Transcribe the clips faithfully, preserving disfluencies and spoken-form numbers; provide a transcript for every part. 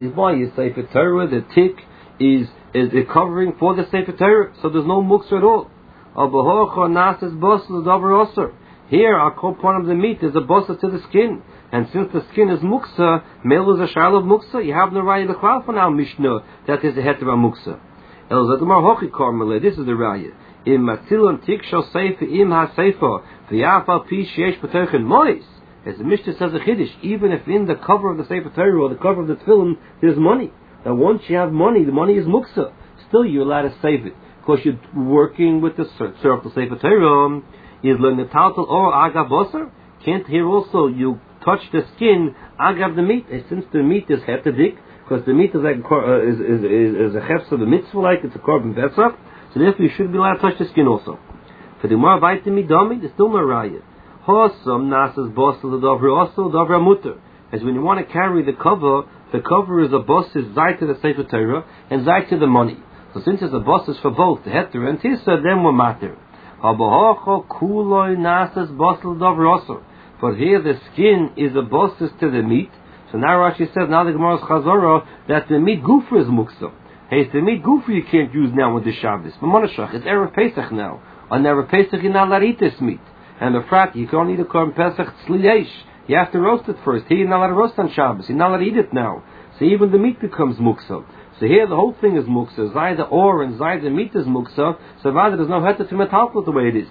Why is Sefer Torah, the tick is is a covering for the Sefer Torah, so there's no muksa at all. Here, our core point of the meat is a bosa to the skin, and since the skin is muksa, male is a shal of muksa. You have no raya the klal for now Mishnah that is a hetera muksa. This is the raya. Im matzilon tik shel sefer im ha sefer v'yafal pi sheyesh b'tochen mois. As the Mishnah says a chiddush, even if in the cover of the Sefer Torah or the cover of the tefillin there's money. Now once you have money, the money is muksa. Still you're allowed to save it because you're working with the syrup of the Sefer Torah. Is le'netaltel or agav basar? Can't here also you touch the skin agav the meat? And since the meat is hetadik, because the meat is like uh, is is is, is a hefs of the mitzvah, like it's a korban pesach. So therefore you should be allowed to touch the skin also. For the more vitamin dami, there's still no raya. Hosam nasas bosel the dovra also dovra mutter. As when you want to carry the cover, the cover is a boss is zayt to the Sefer Torah and zayt to the money. So since it's a boss is for both the heter and tisa, then we're matter. Habahocho kuloi nasas bosel dovra also. But here the skin is a boss is to the meat. So now Rashi says now the Gemara's chazorah that the meat gufer is muksa. Hey, it's the meat gufer you can't use now with the Shabbos. But Monashach, it's Erev Pesach now. On Erev Pesach you're not allowed to eat this meat. And the frat, you can only eat a korban pesach tzliyesh. You have to roast it first. Here you're not allowed to roast on Shabbos. You're not allowed to eat it now. So even the meat becomes muksa. So here the whole thing is muksa. Zay the or and zay the meat is muksa. So rather there's no heter to metalpot the way it is.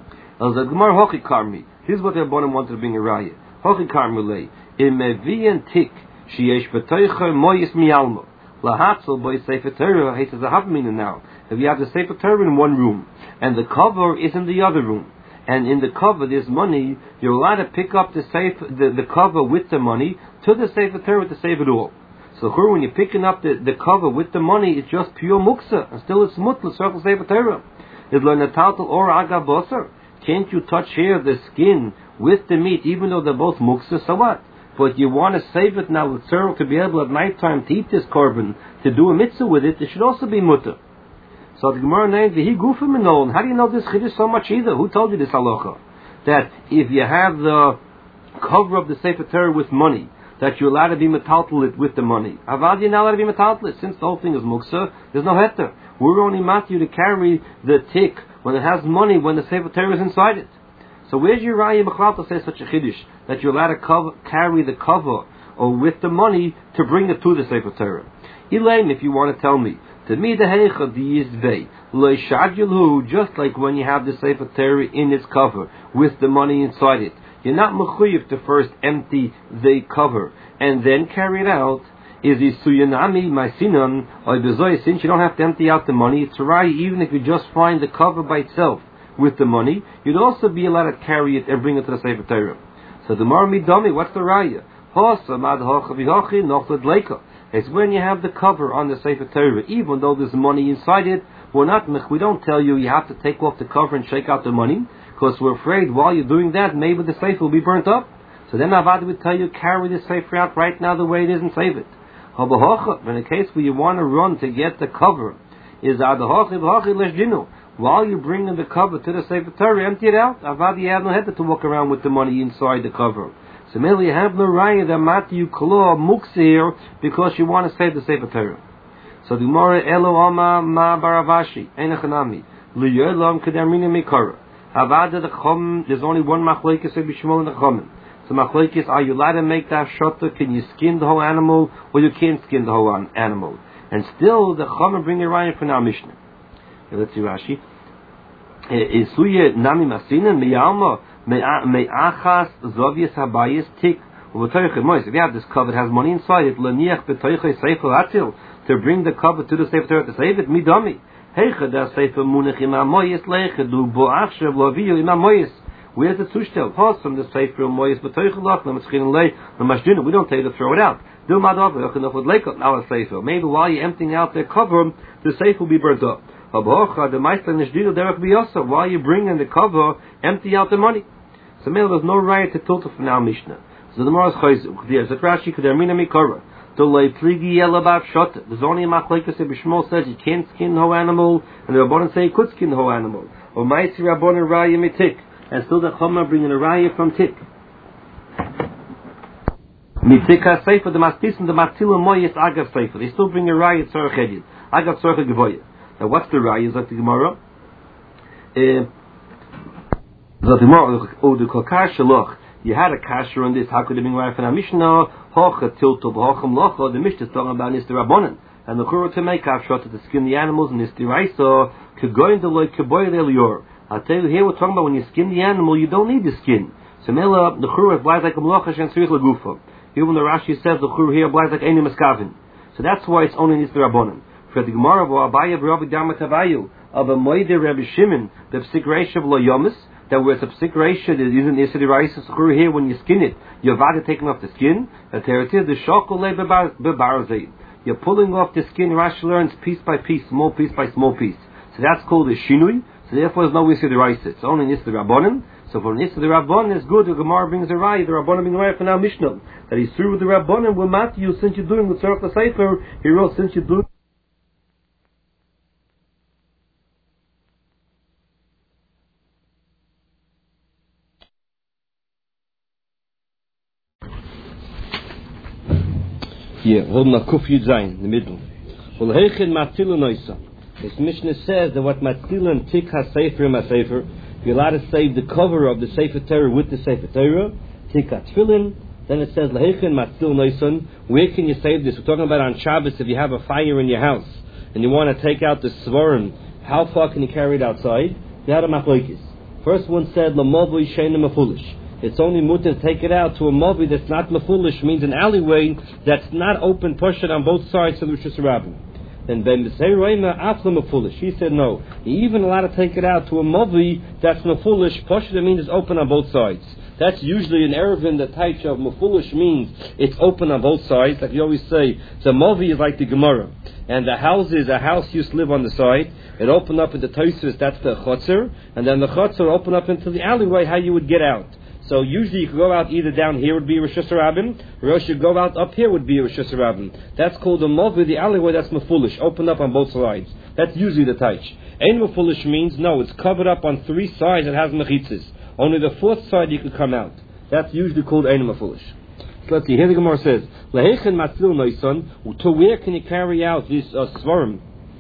As the Gemara hochi karmi. Here's what the Rabbanim wanted to bring a raya. Hochi karmi lei. Im mevian tik sheyesh b'toicha moyis miyalma. Lahatzel boy Sefer Torah. He says a havmina now. If you have the Sefer Torah in one room and the cover is in the other room, and in the cover there's money, you're allowed to pick up the safe, the, the cover with the money to the Sefer Torah to save it all. So when you're picking up the, the cover with the money, it's just pure muksa, and still it's mutl, circle Sefer Torah. Is le'nataltel or agav basar? Can't you touch here the skin with the meat, even though they're both muksa? So what? But you want to save it now with circle to be able at night time to eat this korban, to do a mitzvah with it. It should also be mutter. So the Gemara named the Hi Gufa Menon. How do you know this chiddush so much either? Who told you this halacha? That if you have the cover of the Sefer Torah with money, that you're allowed to be metaltal it with the money. Avad you're not allowed to be metaltal it. Since the whole thing is muksa, there's no heter. We're only matthew to carry the tick when it has money when the Sefer Torah is inside it. So where's your raya b'chlal to say such a chiddush that you're allowed to cover, carry the cover or with the money to bring it to the Sefer Torah? Elaine, if you want to tell me. To me, the heicha diyizvei lo shadjelu, just like when you have the Sefer Torah in its cover with the money inside it, you're not mechuyev to first empty the cover and then carry it out. Is isuyanami mysinon or bezoy, since you don't have to empty out the money, it's right. Even if you just find the cover by itself with the money, you'd also be allowed to carry it and bring it to the Sefer Torah. So the mar midami, what's the raya? Hosamad hochavihochi nochlad leika. It's when you have the cover on the Sefer Torah, even though there's money inside it, we're not, we don't tell you you have to take off the cover and shake out the money, because we're afraid while you're doing that, maybe the Sefer will be burnt up. So then Avad would tell you, carry the Sefer out right now the way it is and save it. In a case where you want to run to get the cover, is while you're bringing the cover to the Sefer Torah, empty it out. Avad, you have no head to walk around with the money inside the cover. So mainly you have no raya that Matthew Klo Muksir because you want to save the Sefer Torah. So the Gemara Elo Ama Ma Baravashi Einachanami Liyolam Kedamina Mikara Havada the Chom. There's only one machlekes of Bishmol and the Chomim. So machlekes, are you allowed to make that shota? Can you skin the whole animal or you can't skin the whole animal? And still the Chomim bring a raya for now Mishnah. Let's see Rashi. Isuye Nami Masina Miyalma. Me'achas zovias habayis tik. If you have this cover, it has money inside it. Laniach b'toichei sefer atil, to bring the cover to the Sefer Torah to save it. Midami. Heicha da sefer munach im amoyis leicha du boachshav loviyu im amoyis. Where's the tushtel? Pause from the sefer amoyis b'toichei lach namaschin lei namashdina. We don't tell you to throw it out. Do madav echanov with leikot now a sefer. Maybe while you're emptying out the cover, the sefer will be burnt up. While you're bringing the cover, empty out the money. So there's no right to tilt from our Mishnah. So the Gemara is chayzuk. There's a Rashi Kedarmina Mikara. To lay pligi yelabav shot. There's only a machlekes Bishmol says you can't skin the whole animal, and the Rabbanan say you could skin the whole animal. Or Maitzi Rabbanan Raya Mitik, and still the Chama bringing a Raya from Tik. Mitzika Sefer, the Mastis and the Matila Moyes Agav Sefer. They still bring a Raya Tzorach Edid. Agav Tzorach Gevoya. Now what's the Raya? Is that the Gemara? Uh, the Gemara, or the Kokar Shaloch. You had a kasher on this. How could it be right from a Mishnah? Hocha tiltov hochem locha. The Mishnah is talking about Nister Rabbanan. And the Chura to make afshot to skin the animals and Nister Raisa could go into like Kaboy Elior. I'll tell you here we're talking about when you skin the animal, you don't need the skin. So Mela, the Chura applies like a Mlocha and Srich Lagufa. Even the Rashi says the Chura here applies like any Maskavin. So that's why it's only Nister Rabbanan. For the Gemara, Abaye Rabbi Damatavayu of a Moide Rabbi Shimon, the Psik Reish of Lo Yomis. That where it's a psik ratio that isn't the rice screw here when you skin it, you're about to taking off the skin. The shokol you're pulling off the skin. Rashi learns piece by piece, small piece by small piece. So that's called a shinui. So therefore, there's no issue the rice. It's only nisr rabbanim. So for nisr the rabbanim is good. The Gemara brings a raya. The rabbanim being right for now Mishnah that he's through with the rabbanim. Will Matthew, since you're doing the tzorach the sefer, he wrote since you're doing. Yeah, holding a kuf yud zayin in the middle. Well, heichen matzilu noisa. This Mishnah says that what matzilu and tik ha sefer ma sefer, you're allowed to save the cover of the sefer Torah with the sefer Torah, tik ha tefillin. Then it says leichen matzilu noisan. Where can you save this? We're talking about on Shabbos. If you have a fire in your house and you want to take out the svarim, how far can you carry it outside? You had a machlokes. First one said lamavui sheina mafulish. It's only mutter to take it out to a mobi that's not mafulish, means an alleyway that's not open, push it on both sides to the Rishus Rabbim. Then Ben B'Seiroima Afla mafulish. He said no. You're even allowed to take it out to a mobi that's mafulish, push it means it's open on both sides. That's usually an Erevin, the type of mafulish means it's open on both sides. Like you always say, the movi is like the Gemara. And the house is a house used to live on the side. It opened up into Tosfos, that's the chotzer. And then the chotzer opened up into the alleyway, how you would get out. So usually you could go out either down here would be Rosh Hashanah, or else you go out up here would be Rosh Hashanah. That's called a movi, the alleyway that's mafulish, opened up on both sides. That's usually the taich. Ein mafulish means no, it's covered up on three sides. It has mechitzas. Only the fourth side you could come out. That's usually called ein mafulish. So let's see. Here the Gemara says, Lehechen matzil noisan. To where can you carry out this uh, svarim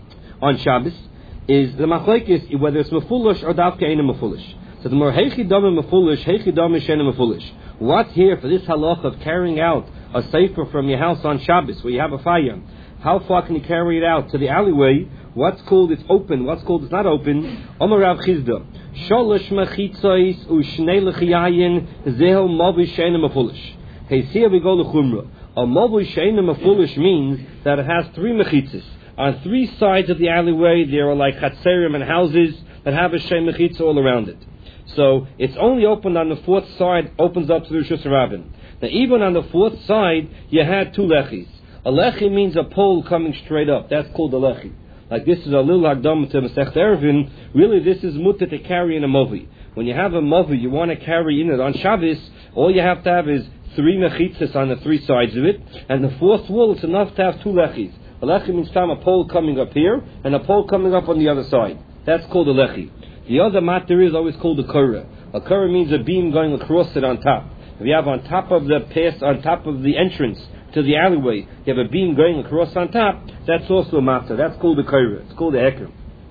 on Shabbos? Is the machlokes whether it's mafulish or dafke ein mafulish. So the more heichi dama mafulish, heichi dama shena mafulish. What here for this halach of carrying out a sefer from your house on Shabbos where you have a fire? How far can you carry it out to the alleyway? What's called it's open? What's called it's not open? Omar Rav Chizda, sholosh mechitzos ushnei lechiyayin zehu mavi shena mafulish. Hey, here we go to chumra. A mavi shena mafulish means that it has three mechitzos. On three sides of the alleyway, there are like chatzerim and houses that have a shem mechitza all around it. So it's only opened on the fourth side, opens up to the Rishus Rabbim. Now even on the fourth side, you had two lechis. A lechi means a pole coming straight up. That's called a lechi. Like this is a little hagdam to Masech Eruvin. Really, this is mutter to carry in a movi. When you have a movi, you want to carry in it on Shabbos. All you have to have is three mechitzas on the three sides of it, and the fourth wall. It's enough to have two lechis. A lechi means time a pole coming up here and a pole coming up on the other side. That's called a lechi. The other matter is always called a kura. A kura means a beam going across it on top. If you have on top of the pass, on top of the entrance to the alleyway, you have a beam going across on top, that's also a matter. That's called a kura. It's called a heker.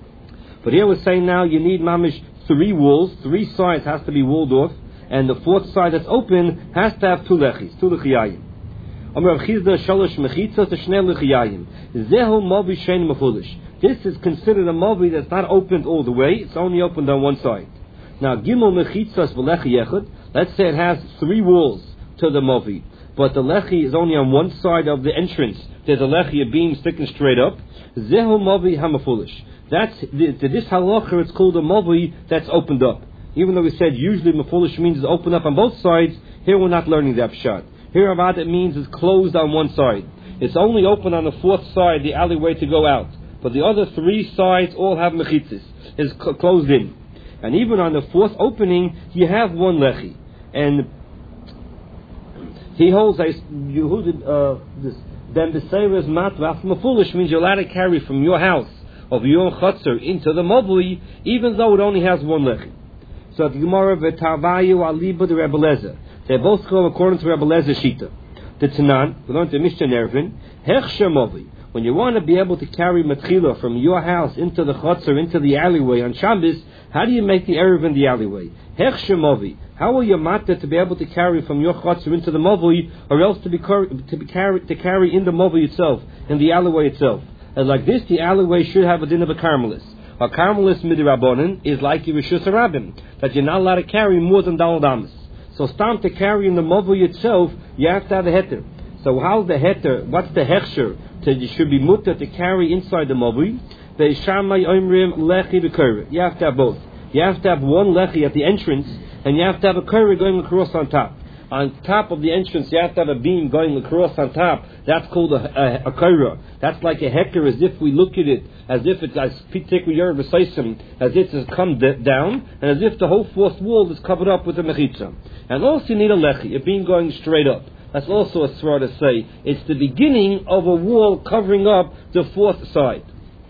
But here we're saying now you need mamish three walls, three sides has to be walled off, and the fourth side that's open has to have two lechis, two lechiyayim. This is considered a movi that's not opened all the way, it's only opened on one side. Now, gimel mechitzas v'lechi yechad, let's say it has three walls to the movi, but the lechi is only on one side of the entrance. There's a lechi, a beam sticking straight up. Zehu movi hamafulish. That's, to this halacha, it's called a movi that's opened up. Even though we said usually mafulish means it's open up on both sides, here we're not learning that pshat. Here about it means it's closed on one side. It's only open on the fourth side, the alleyway to go out. But the other three sides all have mechitzis. It's cl- closed in. And even on the fourth opening, you have one lechi. And he holds a Yehudid, uh, this, then the Seir's matvach mafulish means you're allowed to carry from your house of your chutzner into the mobli, even though it only has one lechi. So the Gemara v'Tarvayu aliba the Rebbe Lezer. They both go according to Rebbe Lezer's shita. The Tanan, we learned the Mishnah Nervin, Hechsher Movi. When you want to be able to carry Matchila from your house into the Chotzer, into the alleyway on Shabbos, how do you make the Erev in the alleyway? Hechsher Movi. How will you matter to be able to carry from your Chotzer into the Movi, or else to be, car- to be carry, to carry in the Movi itself, in the alleyway itself? And like this, the alleyway should have a din of a Carmelis. A Carmelis midrabanan is like your Rishus Harabim, that you're not allowed to carry more than Daled Amos. So stam to carry in the Movi itself, you have to have a heter. So how's the heter? What's the hechsher? You should be mutter to carry inside the Movi. The Shamay Oimrim Lechi B'Kurah. You have to have both. You have to have one Lechi at the entrance, and you have to have a Kurah going across on top. On top of the entrance, you have to have a beam going across on top. That's called a, a, a Kurah. That's like a heker, as if we look at it, as if it's as Pitek Yer V'Saisim, as if it's come d- down, and as if the whole fourth wall is covered up with a Mechitza. And also you need a Lechi, a beam going straight up. That's also a svara to say. It's the beginning of a wall covering up the fourth side.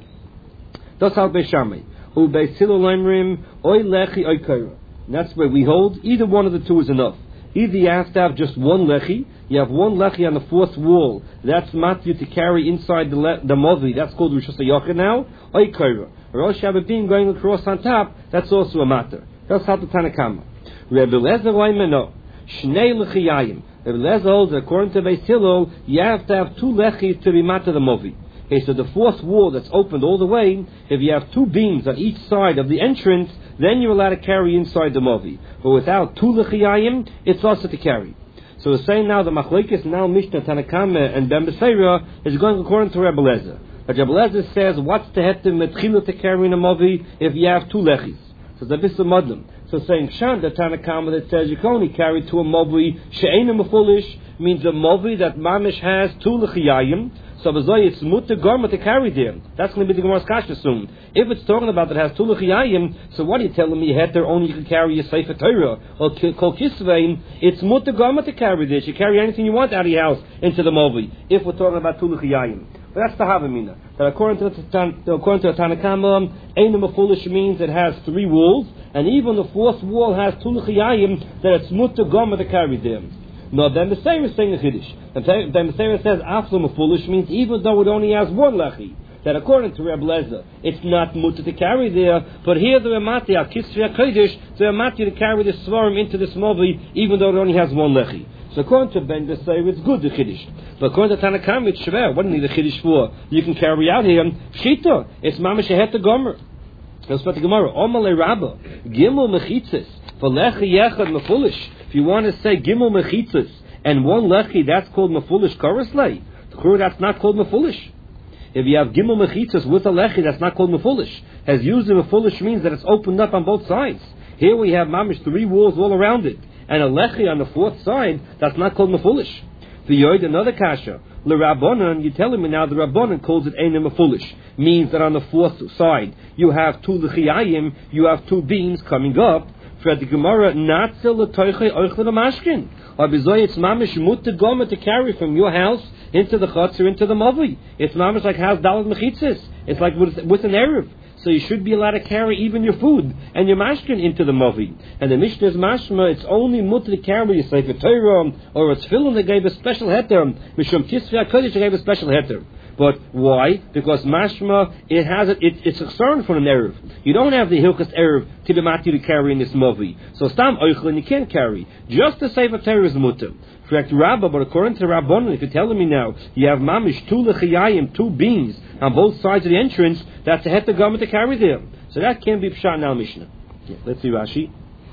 That's how Beishamay. Hu Beisilu Lemrim Oy Lechi Oy Kaira. That's where we hold. Either one of the two is enough. Either you have to have just one lechi. You have one lechi on the fourth wall. That's matyu to carry inside the le- the movi. That's called Rishus HaYochid now. Oy Kaira. Or else you have a beam going across on top. That's also a matter. That's how the Tanakama. Rebbe Lezer Oymeno Shnei Lechiyayim. Rebbe Lezer holds, according to Beis Hillel, you have to have two lechis to be matter the movi. Okay, so the fourth wall that's opened all the way, if you have two beams on each side of the entrance, then you're allowed to carry inside the movi. But without two lechiyayim, it's also to carry. So we're saying now the machlekes now Mishnah Tanakama and Ben Beseira is going according to Rebbe Lezer. But Rebbe Lezer says, what's the heter metchila to carry in a movi if you have two lechis? So the Vissa Muslim. So saying Shan, the Tanakama that says you can only carry to a movi she'ena mefulish means a movi that mamish has two lechiyayim. So it's mutter garment to carry there. That's going to be the Gemara's kasha soon. If it's talking about that it has two lechiyayim, so what are you telling me? Heter only you can carry a sefer Torah or kol kisvein. It's mutter garment to carry there. You carry anything you want out of your house into the movi. If we're talking about two lechiyayim, but that's the havamina. That according to the according to the Tanakama, eina mefulish means it has three walls, and even the fourth wall has two lechiyayim. That it's mutter garment to carry there. No, then the Seir is saying a Chiddush. And then the Seir says, Aflam foolish means even though it only has one Lechi, that according to Reb Lezer, it's not mutter to carry there, but here the Ramati, Al Kisri HaKodesh, the Ramati to carry the Svarim into the Smovi, even though it only has one Lechi. So according to Ben the Seir, it's good, the Chiddush. But according to Tanakam, it's Shver. What do you need the Chiddush for? You can carry out here, Shita, it's Mamash Shehet Gomer. Let's put the Gemara. Omale Rabba, Gimel Mechitzis, V'lechi Yechad Mefulish. If you want to say Gimel Mechitzis and one Lechi, that's called Mefulish Karaslei. That's not called Mefulish. If you have Gimel Mechitzis with a Lechi, that's not called Mefulish. As used in Mefulish means that it's opened up on both sides. Here we have Mamish three walls all around it, and a Lechi on the fourth side, that's not called Mefulish. The Yoid, another Kasha. The Rabbanon, you're telling me now the Rabbanon calls it Einem Mefulish. Means that on the fourth side, you have two Lechiyayim, you have two beams coming up. For the Gemara, Natzel l'toichei oichle l'mashkin. Or bizoy, it's mamish mutter gomer to carry from your house into the chutz or into the mavi. It's mamish like house dalad mechitzis. It's like with, with an erev. So you should be allowed to carry even your food and your mashkin into the mavi. And the Mishnah is mashma, it's only mutter to carry a sefer Torah or a tefillin that gave a special heter. Mishum kisvei HaKodesh gave a special heter. But why? Because mashma, it has a, it, it's a concern for an erev. You don't have the hilchas erev to be mati to carry in this movi. So stam oichlin you can't carry. Just the sefer Torah is mutter. Correct, Rabbah, but according to Rabbanon, if you're telling me now, you have mamish two lechiyayim, two beams on both sides of the entrance, that's a heter garment to carry there. So that can't be pshat now Mishnah. Yeah, let's see Rashi.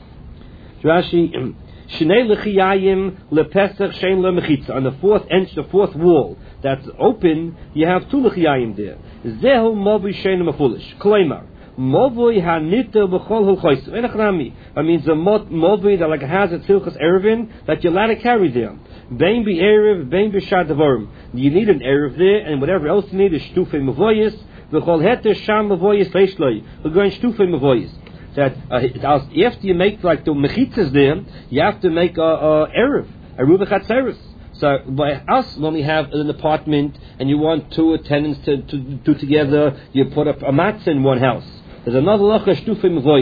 Rashi. Shnei lechiyayim lepesach shein lemechitza. On the fourth inch, the fourth wall that's open, you have two lechiyayim there. Zehu movi shein mefulish. Kleimar. Movi hanita b'chol hulchois. Enachnami. That means a movi that like has a tzilchas erevin that you're allowed to carry there. Bein be erev, bein be shad devarim. You need an erev there, and whatever else you need is shtufe mevoyis. V'chol heter sham mevoyis leishloi. We're going shtufe mevoyis. That uh, after you make like the mechitzas there, you have to make a, a erev, a ruva chatzeres. So by us, when we have an apartment and you want two tenants to, to do together, you put up a matzah in one house. There's another lacha shtufe mevoyis.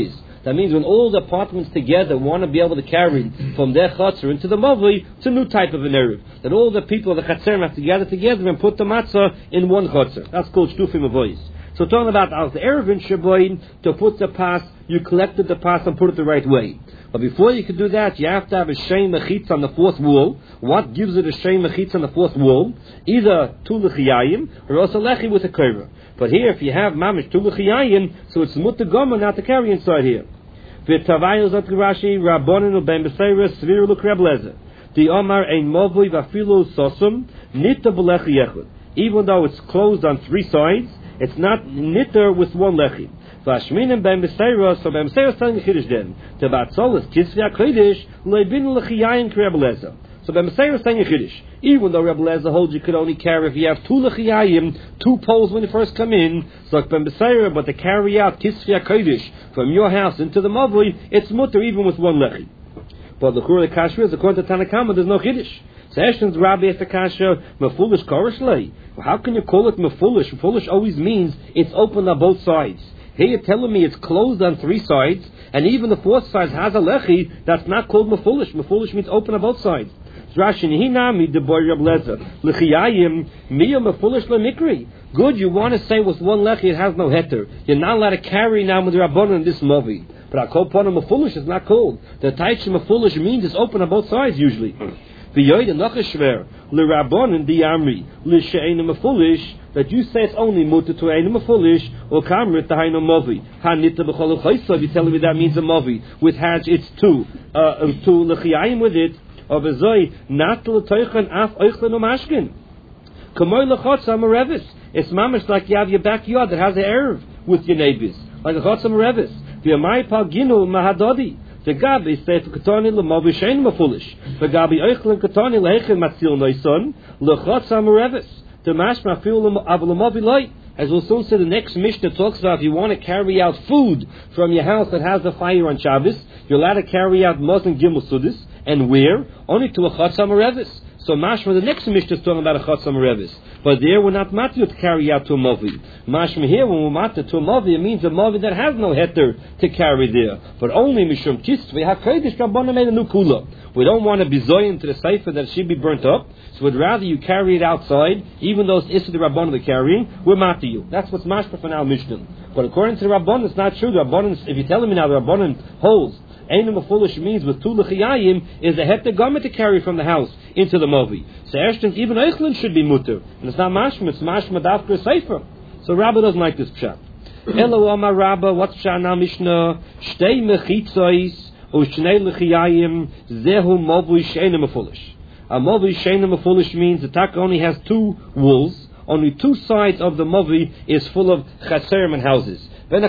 That means when all the apartments together want to be able to carry from their chutzner into the Mavli, it's a new type of an Erev. That all the people of the Chatzerim have to gather together and put the matzah in one chutzner. That's called Shtufim Avois. So talking about as the Erev in Shaboin, to put the pas, you collected the pas and put it the right way. But before you can do that, you have to have a Shem Mechitz on the fourth wall. What gives it a Shem Mechitz on the fourth wall? Either two Lechiyayim or also Lechi with a Korah. But here, if you have Mamish two Lechiyayim, so it's Mutter Gomer not to carry inside here. V'tavayil zot Rashi Rabbonin u'ben B'seira Svir l'Kreb Lezer. The Omar ein Movui v'afilu Sosum Nita b'lechi yechud. Even though it's closed on three sides, it's not nitter with one lechi. V'ashminim ben B'seira, so ben B'seira is telling the Kiddush then. To Batzolis Kisvya Kodesh le'bin l'chiyayin Kreb Lezer. So ben B'seira is telling a Kiddush. Even though Rebbe Lezer holds you could only carry if you have two lechiyayim, two poles when you first come in, so like Ben B'seira, but to carry out Kisvya Kodesh from your house into the Mavli, it's mutter even with one lechi. But the Chur Kasha is according to Tanakama, there's no Kiddush. So Eshton's Rabbi after Kasha, Mefulish Koroshlei. Well, how can you call it Mefulish? Mefulish always means it's open on both sides. Here you're telling me it's closed on three sides, and even the fourth side has a lechi, that's not called Mefulish. Mefulish means open on both sides. Rashi Hinami de Boy Reb Lezer Lechiyayim Miyam Mefulish LeMikri. Good, you want to say with one lechi it has no heter. You're not allowed to carry now with the Rabbanon in this movie. But I call Ponim Mefulish is not called. The Taichi Mefulish means it's open on both sides usually. V'yoyde Nachashver LeRabbanon Di Amri L'She'einu Mefulish, that you say it's only mutter to Einu Mefulish or Kamrit Tahainu Movi Hanita B'chol Chaysa. You telling me that means a Movi with Hajj it's two uh, two Lechiyayim with it. Of a zoy not to toichen af oichlin umashkin. Kamoy lechotz amarevis. It's mamish like you have your backyard that has an erev with your neighbors, like a chotz amarevis. V'yamai pal ginu mahadodi. The gabi say for katani l'mavi shein mafulish. The gabi oichlin katani lehechin matzil noison lechotz amarevis. The mashma fil av l'mavi loy. As we'll soon see, the next Mishnah talks about if you want to carry out food from your house that has a fire on Shabbos, you're allowed to carry out Mosin Gimel Sudis, and where? Only to a Chotz HaMarevis. So Mashma, the next Mishnah is talking about a Chotz HaMarevis. But there we're not matyu to carry out to a Movi. Mashma here, when we're matyu to a Movi, it means a Movi that has no heter to carry there. But only Mishum Kistvei HaKodesh Rabbana made a new kula. We don't want to be zoyin to the Sefer that it should be burnt up, so we'd rather you carry it outside, even though it's Issa the Rabbana they're carrying, we're matyu. That's what's Mashma for now Mishnah. But according to the Rabbana, it's not true. The Rabbana, if you're telling me now, the Rabbana holds Einu Mefulish means with two lechiyayim is a heter garment to carry from the house into the movi. So Eshton, even Eichlin should be mutter. And it's not mashma, it's mashma dafka sefer. So Rabba doesn't like this pshat. Elo Amar Rabba, what's pshat now Mishnah? Shtei mechitzois u shnei lechiyayim zehu movi sheinu mefulish. A movi sheinu mefulish means the taka only has two walls. Only two sides of the movi is full of chaserim and houses.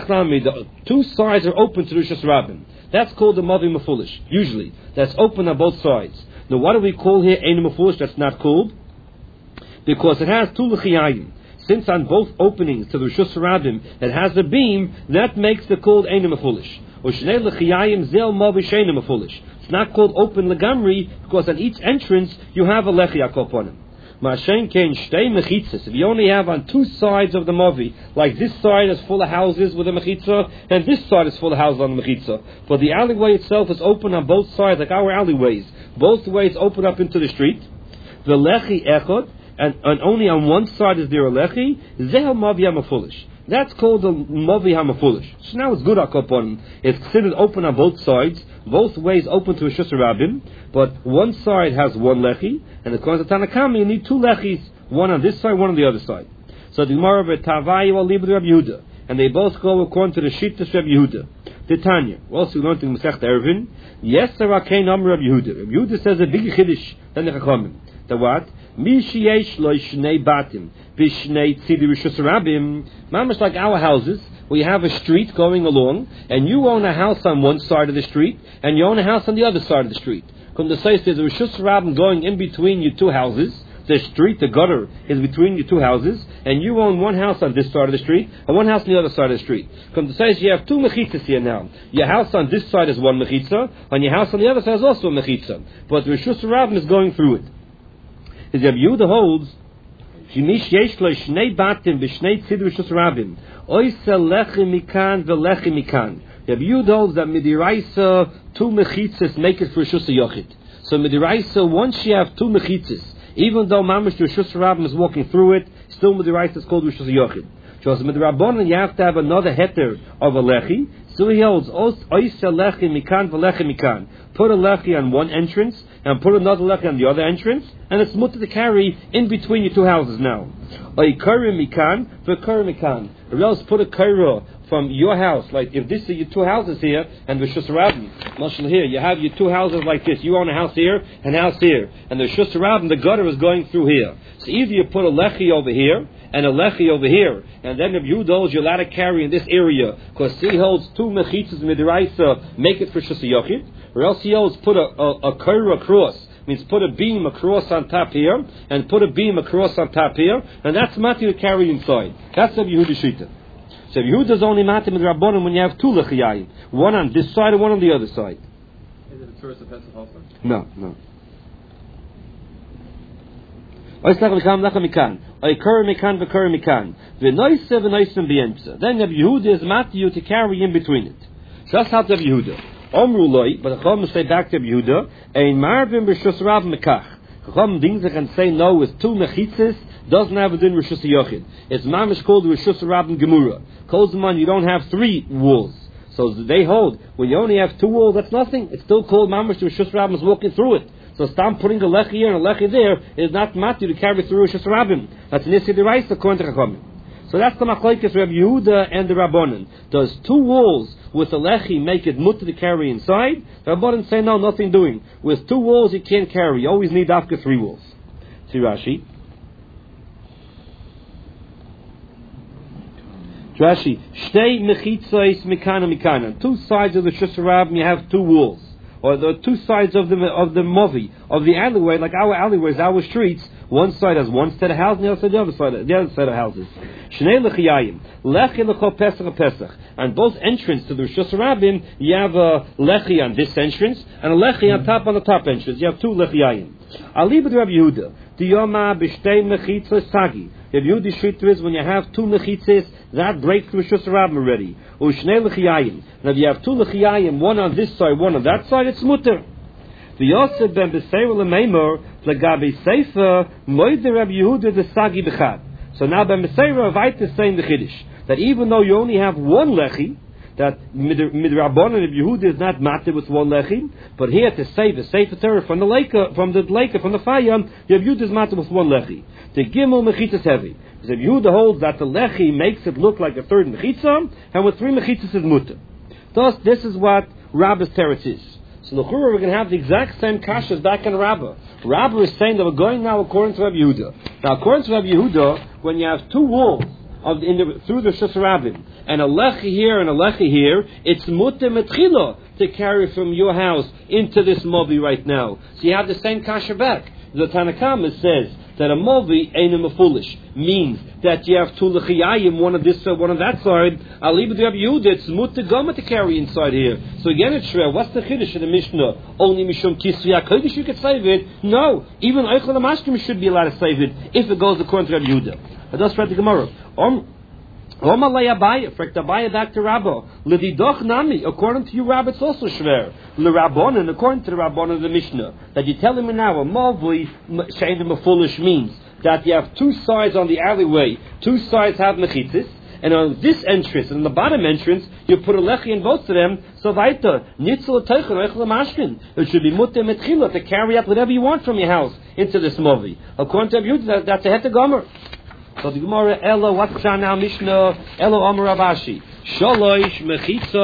The two sides are open to Rishus Rabbim. That's called the Mavi Mefulish, usually. That's open on both sides. Now what do we call here Einu Mefulish that's not called? Because it has two Lechiyayim. Since on both openings to the Rishus Rabbim it has a beam, that makes it called Einu Mefulish. Ushnei Lechiyayim Zel Mavi Sheinu Mefulish. It's not called open Legamri because on each entrance you have a Lechi upon him. Mashen Kain Shtei Mechitzas. If you only have on two sides of the Mavi, like this side is full of houses with a Mechitza, and this side is full of houses on the Mechitza. But the alleyway itself is open on both sides, like our alleyways. Both ways open up into the street. The Lechi Echod, and, and only on one side is there a Lechi, Zehel Mavi HaMefulish. That's called the Mavi HaMefulish. So now it's good upon. It's considered open on both sides, both ways open to a Rishus Rabbim, but one side has one lechi, and according to Tanakama, you need two lechis, one on this side, one on the other side. So the Gemara Tavayu Alibud Rabbi Yehuda, and they both go according to the Shittas Rabbi Yehuda. The Tanya, also we learned in Masechet Eruvin, yes, there are Kain Am Rabbi Yehuda. Rabbi Yehuda says a big chiddush than the Chachamim. The what? Mi sheyesh lo shnei batim b'shnei tzidi Rishus Rabbim. Mamash like our houses, where you have a street going along, and you own a house on one side of the street, and you own a house on the other side of the street. Come to say there's a Rishus Rabbim going in between your two houses. The street, the gutter, is between your two houses, and you own one house on this side of the street, and one house on the other side of the street. Come to say you have two mechitzas here now. Your house on this side is one mechitza, and your house on the other side is also a mechitza. But the Rishus Rabbim is going through it. As Rabbi Yehuda holds, Shemish yesh lo shnei batim b'shnei tzid Rishus Rabbim, oisa lechi mikan v'lechi mikan. Rabbi Yehuda holds that midiraisa two mechitzas make it for Rishus Yochid. So midiraisa, once you have two mechitzas, even though mamish Rishus Rabbim is walking through it, still midiraisa is called Rishus Yochid. Because midrabanan you have to have another heter of a lechi. So he holds oisa lechi mikan v'lechi mikan. Put a lechi on one entrance and put another lechi on the other entrance, and it's mutter to carry in between your two houses now. Oikari mikan v'kari mikan. Or else put a kaira from your house, like if this are your two houses here, and the Rishus Rabbim, Mashal here, you have your two houses like this. You own a house here and a house here, and the Rishus Rabbim, the gutter is going through here. So either you put a lechi over here and a lechi over here, and then if you holds you're allowed to carry in this area, because he holds two mechitzas midiraisa, make it for Rishus Yochid, or else he holds put a a, a kaira across. Means put a beam across on top here, and put a beam across on top here, and that's mati to carry inside. That's Rabbi Yehuda Shita. So Yehuda is only mati with Rabbanon when you have two lechiyayim, one on this side and one on the other side. Is it a tourist offensive also? No, no. Then Rabbi Yehuda is mati you to carry in between it. So that's how Rabbi Yehuda. Omruloi, but the Chacham say back to Rabbi Yehuda, ein marvim b'Rishus Rabbim mekach. Chacham things that can say no with two mechitzas doesn't have a din Rishus Yochid. It's mamish called Rishus Rabbim Gemura. Calls them on you don't have three walls. So they hold when you only have two walls, that's nothing. It's still called mamish Rishus Rabbim is walking through it. So stop putting a lechi here and a lechi there is not mati to carry through Rishus Rabbim. That's nisi deraisa according to Chacham. So that's the machlokes Rabbi Yehuda and the Rabbanon. Does two walls with a lechi make it mutter to carry inside? The Rabbanon say no, nothing doing. With two walls you can't carry. You always need after three walls. See Rashi. Rashi. Shtei mechitzos mikana mikana. Two sides of the Rishus Rabbim you have two walls. Or the two sides of the of the movi of the alleyway, like our alleyways, our streets. One side has one set of houses, and the other side the other side, the other set of houses. Shnei lechiyayim, lechi lecho pesach pesach. And both entrance to the Rishus Rabbim, you have a lechi on this entrance and a lechi on top on the top entrance. You have two lechiyayim. Ali b'd Rabbi Yehuda, diyoma b'shtei mechitzos sagi. If you Shita is when you have two mechitzes, that breaks the Rishus Rabbim already. Ushnei lechiyayim. Now if you have two lechiyayim, one on this side, one on that side, it's mutter. The Yosef ben Beseir lemeimor legabe Sefer moide Rabbi Yehuda the sagi b'chad. So now ben Beseir Avait is saying the chiddush that even though you only have one lechi, that midrabanan of Yehuda is not matir with one lechi, but here to save the Sefer Torah from the lake, from the lake, from the fire, the Yehuda is matir with one lechi. The gimel mechitzas heavy. Because Yehuda holds that the lechi makes it look like a third mechitza, and with three mechitzas is mutter. Thus, this is what Rabba's teretz is. So the Chura, we're going to have the exact same kashas back in Rabbah. Rabbah is saying that we're going now according to Rabbi Yehuda. Now, according to Rabbi Yehuda, when you have two walls of in the, through the Rishus Rabbim, and a lechi here and a lechi here, it's mutter metchila to carry from your house into this mobi right now. So you have the same kasha back. The Tanakama says that a movi ain't foolish means that you have two lechiyayim, one on this side, one on that side. I'll leave it to Rabbi Yehuda. It's mutter goma to carry inside here. So again, it's shver. What's the chiddush in the Mishnah? Only mishum kisvia kodesh you could save it. No, even eichel amashkim should be allowed to save it if it goes according to Rabbi Yehuda. That's right, the Gemara. Um, Abaya back to Rabba. L'didoch nami. According to you, Rabba, it's also shver. L'Rabbanan, according to the Rabbanan of the Mishnah, that you're telling me now, a mavli shayim a foolish means that you have two sides on the alleyway. Two sides have mechitzis, and on this entrance and on the bottom entrance, you put a lechi in both of them. So vaita nitzel teichel eichel mashkin. It should be mutter metchila to carry up whatever you want from your house into this mavi. According to you, that, that's a het gomer. So the Gemara, Elo, what's now Mishnah? Elo Amar Ravashi. Shalosh mechitza.